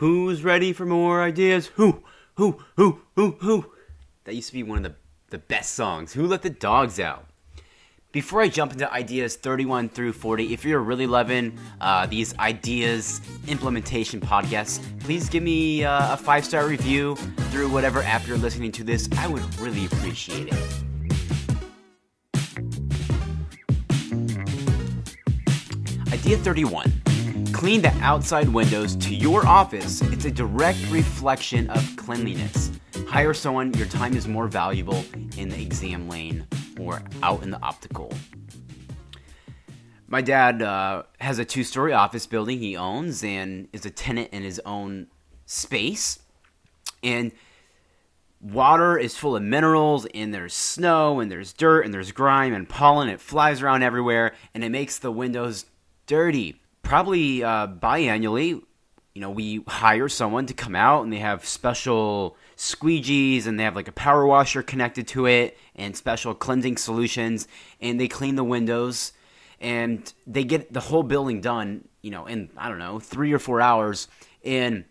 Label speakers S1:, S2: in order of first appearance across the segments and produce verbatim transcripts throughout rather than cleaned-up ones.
S1: Who's ready for more ideas? Who, who, who, who, who? That used to be one of the, the best songs. Who let the dogs out? Before I jump into ideas thirty-one through forty, if you're really loving uh, these ideas implementation podcasts, please give me uh, a five-star review through whatever app you're listening to this. I would really appreciate it. Idea thirty-one. Clean the outside windows to your office. It's a direct reflection of cleanliness. Hire someone, your time is more valuable in the exam lane or out in the optical. My dad uh, has a two-story office building he owns and is a tenant in his own space. And water is full of minerals, and there's snow, and there's dirt, and there's grime, and pollen. It flies around everywhere, and it makes the windows dirty. Probably uh, biannually, you know, we hire someone to come out, and they have special squeegees, and they have like a power washer connected to it, and special cleansing solutions, and they clean the windows, and they get the whole building done, you know, in, I don't know, three or four hours. And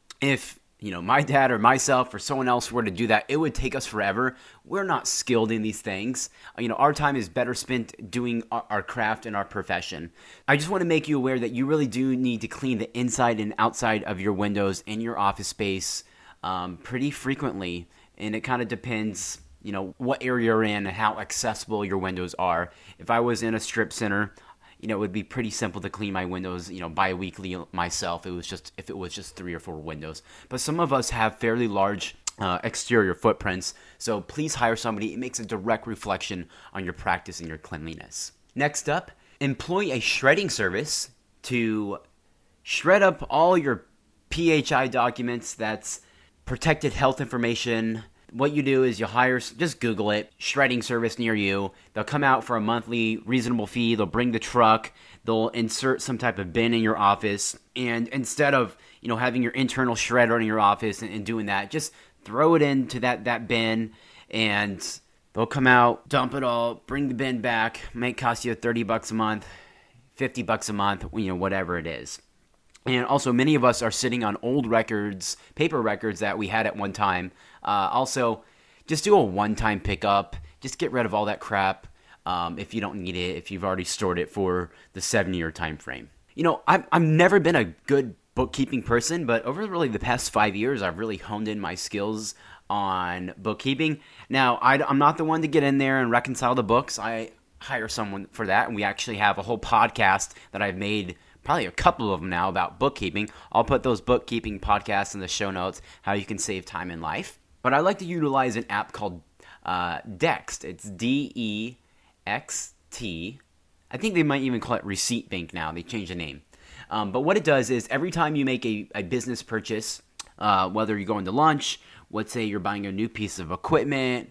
S1: if, you know, my dad or myself or someone else were to do that, it would take us forever. We're not skilled in these things. You know, our time is better spent doing our, our craft and our profession. I just want to make you aware that you really do need to clean the inside and outside of your windows in your office space um, pretty frequently. And it kind of depends, you know, what area you're in and how accessible your windows are. If I was in a strip center, you know, it would be pretty simple to clean my windows, you know, bi-weekly myself. It was just, if it was just three or four windows. But some of us have fairly large uh, exterior footprints, so please hire somebody. It makes a direct reflection on your practice and your cleanliness. Next up, employ a shredding service to shred up all your P H I documents. That's protected health information. What you do is you hire, just Google it, shredding service near you. They'll come out for a monthly reasonable fee. They'll bring the truck. They'll insert some type of bin in your office. And instead of, you know, having your internal shredder in your office and, and doing that, just throw it into that, that bin, and they'll come out, dump it all, bring the bin back. Might cost you thirty bucks a month, fifty bucks a month, you know, whatever it is. And also, many of us are sitting on old records, paper records that we had at one time. Uh, also, just do a one-time pickup. Just get rid of all that crap um, if you don't need it, if you've already stored it for the seven-year time frame. You know, I've, I've never been a good bookkeeping person, but over really the past five years, I've really honed in my skills on bookkeeping. Now, I, I'm not the one to get in there and reconcile the books. I hire someone for that, and we actually have a whole podcast that I've made, probably a couple of them now, about bookkeeping. I'll put those bookkeeping podcasts in the show notes, how you can save time in life. But I like to utilize an app called uh, Dext. It's D E X T. I think they might even call it Receipt Bank now. They changed the name. Um, but what it does is every time you make a, a business purchase, uh, whether you're going to lunch, let's say you're buying a new piece of equipment,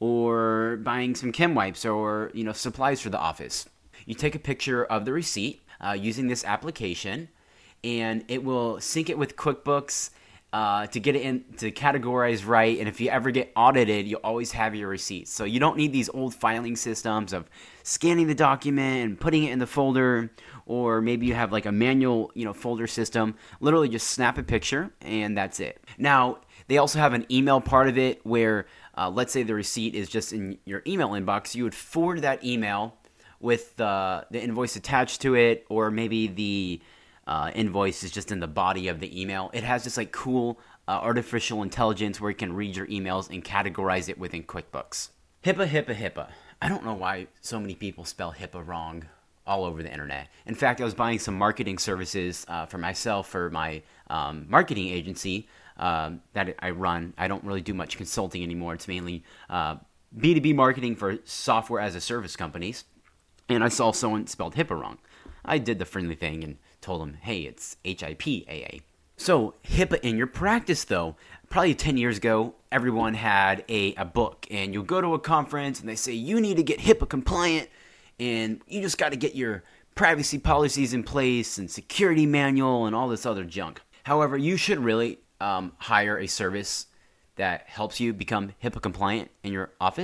S1: or buying some chem wipes, or, you know, supplies for the office, you take a picture of the receipt uh, using this application, and it will sync it with QuickBooks uh, to get it in, to categorize right. And if you ever get audited, you'll always have your receipts. So you don't need these old filing systems of scanning the document and putting it in the folder, or maybe you have like a manual, you know, folder system. Literally just snap a picture and that's it. Now, they also have an email part of it where, uh, let's say the receipt is just in your email inbox. You would forward that email with uh, the invoice attached to it, or maybe the uh, invoice is just in the body of the email. It has this like cool uh, artificial intelligence where you can read your emails and categorize it within QuickBooks. HIPAA, HIPAA, HIPAA. I don't know why so many people spell HIPAA wrong all over the internet. In fact, I was buying some marketing services uh, for myself for my um, marketing agency um, that I run. I don't really do much consulting anymore. It's mainly uh, B two B marketing for software as a service companies. And I saw someone spelled HIPAA wrong. I did the friendly thing and told them, hey, it's H I P A A. So HIPAA in your practice, though, probably ten years ago, everyone had a, a book. And you'll go to a conference and they say, you need to get HIPAA compliant. And you just got to get your privacy policies in place and security manual and all this other junk. However, you should really um, hire a service that helps you become HIPAA compliant in your office.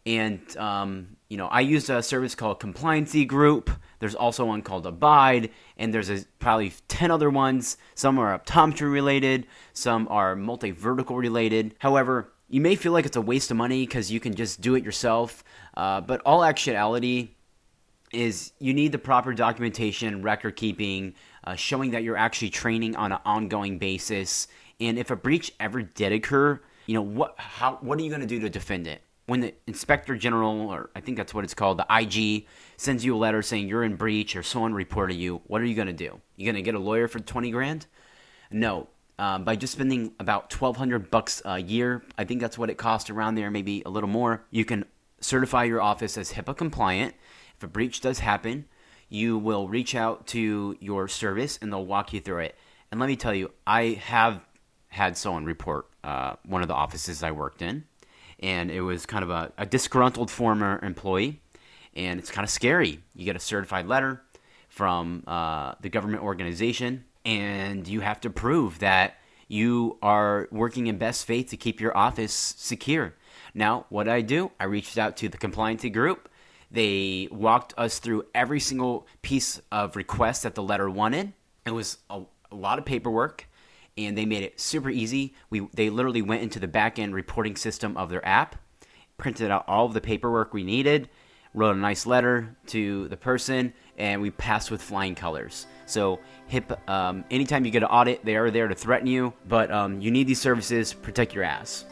S1: And, um, you know, I used a service called Compliancy Group. There's also one called Abide, and there's a, probably ten other ones. Some are optometry related, some are multi-vertical related. However, you may feel like it's a waste of money because you can just do it yourself, uh, but all actuality is you need the proper documentation, record keeping, uh, showing that you're actually training on an ongoing basis. And if a breach ever did occur, you know, what how what are you going to do to defend it? When the Inspector General, or I think that's what it's called, the I G, sends you a letter saying you're in breach or someone reported you, what are you going to do? You going to get a lawyer for twenty grand? No. Um, by just spending about twelve hundred bucks a year, I think that's what it costs around there, maybe a little more, you can certify your office as HIPAA compliant. If a breach does happen, you will reach out to your service and they'll walk you through it. And let me tell you, I have had someone report uh, one of the offices I worked in, and it was kind of a, a disgruntled former employee, and it's kind of scary. You get a certified letter from uh, the government organization, and you have to prove that you are working in best faith to keep your office secure. Now, what did I do? I reached out to the Compliancy Group. They walked us through every single piece of request that the letter wanted. It was a, a lot of paperwork, and they made it super easy. We They literally went into the back-end reporting system of their app, printed out all of the paperwork we needed, wrote a nice letter to the person, and we passed with flying colors. So HIPAA, um, anytime you get an audit, they are there to threaten you, but um, you need these services, protect your ass.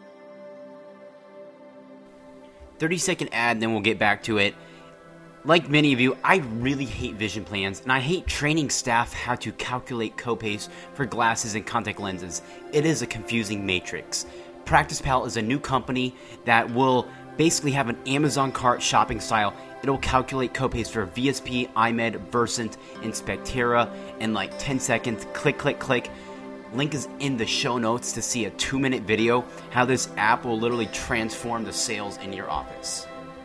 S1: thirty second ad, and then we'll get back to it. Like many of you, I really hate vision plans, and I hate training staff how to calculate copays for glasses and contact lenses. It is a confusing matrix. PracticePal is a new company that will basically have an Amazon cart shopping style. It'll calculate copays for V S P, iMed, Versant, and Spectera in like ten seconds. Click, click, click. Link is in the show notes to see a two minute video how this app will literally transform the sales in your office.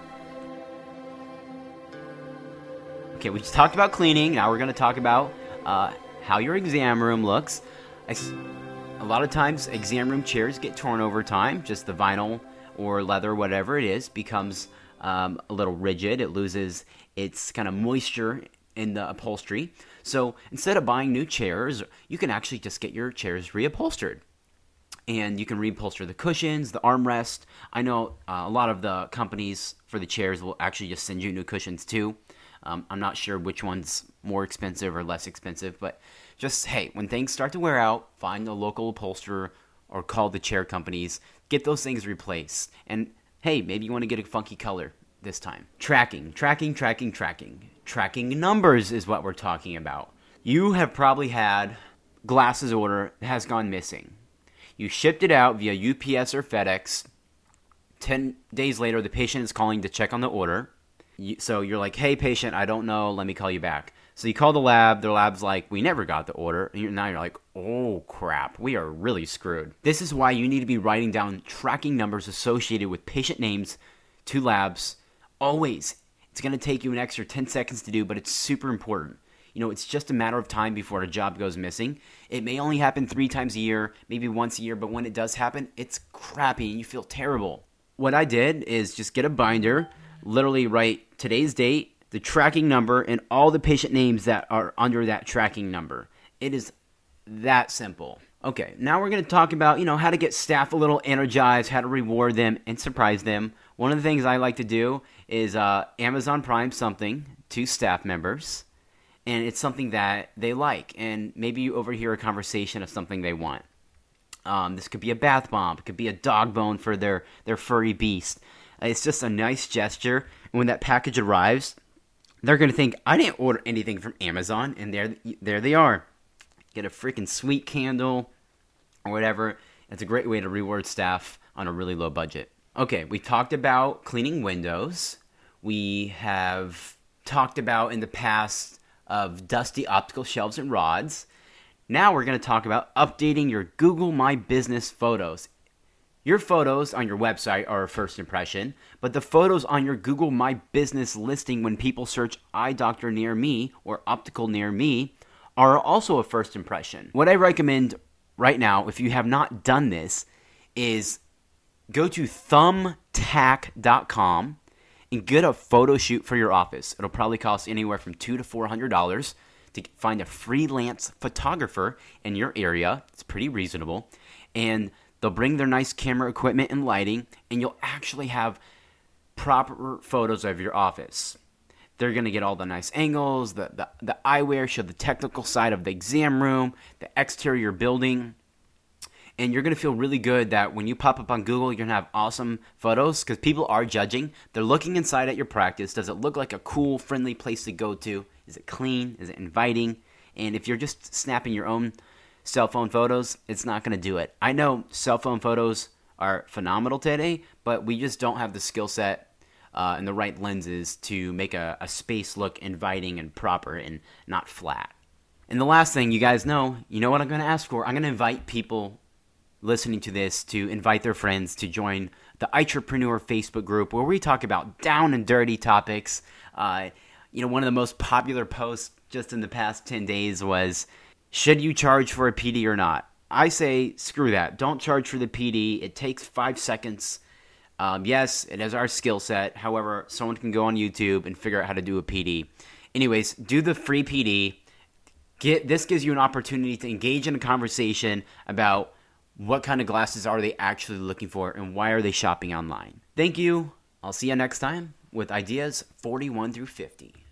S1: Okay, we just talked about cleaning. Now we're going to talk about uh, how your exam room looks. I, a lot of times exam room chairs get torn over time. Just the vinyl or leather, whatever it is, becomes um, a little rigid. It loses its kind of moisture in the upholstery. So instead of buying new chairs, you can actually just get your chairs reupholstered. And you can reupholster the cushions, the armrest. I know uh, a lot of the companies for the chairs will actually just send you new cushions too. Um, I'm not sure which one's more expensive or less expensive, but just, hey, when things start to wear out, find a local upholsterer or call the chair companies. Get those things replaced. And hey, maybe you want to get a funky color this time. Tracking, tracking, tracking, tracking. Tracking numbers is what we're talking about. You have probably had glasses order that has gone missing. You shipped it out via U P S or FedEx. Ten days later, the patient is calling to check on the order. You, so you're like, hey, patient, I don't know. Let me call you back. So you call the lab. The lab's like, we never got the order. And you're, now you're like, oh, crap. We are really screwed. This is why you need to be writing down tracking numbers associated with patient names to labs. Always. It's going to take you an extra ten seconds to do, but it's super important. You know, it's just a matter of time before a job goes missing. It may only happen three times a year, maybe once a year, but when it does happen, it's crappy and you feel terrible. What I did is just get a binder, literally write today's date, the tracking number, and all the patient names that are under that tracking number. It is that simple. Okay, now we're going to talk about, you know, how to get staff a little energized, how to reward them and surprise them. One of the things I like to do is uh, Amazon Prime something to staff members, and it's something that they like, and maybe you overhear a conversation of something they want. Um, this could be a bath bomb. It could be a dog bone for their, their furry beast. It's just a nice gesture, and when that package arrives, they're going to think, I didn't order anything from Amazon, and there, there they are. Get a freaking sweet candle or whatever. It's a great way to reward staff on a really low budget. Okay, we talked about cleaning windows. We have talked about in the past of dusty optical shelves and rods. Now we're going to talk about updating your Google My Business photos. Your photos on your website are a first impression, but the photos on your Google My Business listing when people search eye doctor near me or optical near me are also a first impression. What I recommend right now, if you have not done this, is go to thumbtack dot com and get a photo shoot for your office. It'll probably cost anywhere from two hundred to four hundred dollars to find a freelance photographer in your area. It's pretty reasonable. And they'll bring their nice camera equipment and lighting, and you'll actually have proper photos of your office. They're going to get all the nice angles, the, the, the eyewear, show the technical side of the exam room, the exterior building. And you're going to feel really good that when you pop up on Google, you're going to have awesome photos because people are judging. They're looking inside at your practice. Does it look like a cool, friendly place to go to? Is it clean? Is it inviting? And if you're just snapping your own cell phone photos, it's not going to do it. I know cell phone photos are phenomenal today, but we just don't have the skill set Uh, and the right lenses to make a, a space look inviting and proper and not flat. And the last thing, you guys know, you know what I'm going to ask for? I'm going to invite people listening to this to invite their friends to join the Entrepreneur Facebook group where we talk about down and dirty topics. Uh, you know, one of the most popular posts just in the past ten days was, should you charge for a P D or not? I say, screw that. Don't charge for the P D. It takes five seconds. Um, yes, it is our skill set. However, someone can go on YouTube and figure out how to do a P D. Anyways, do the free P D. Get this gives you an opportunity to engage in a conversation about what kind of glasses are they actually looking for and why are they shopping online. Thank you. I'll see you next time with ideas forty-one through fifty.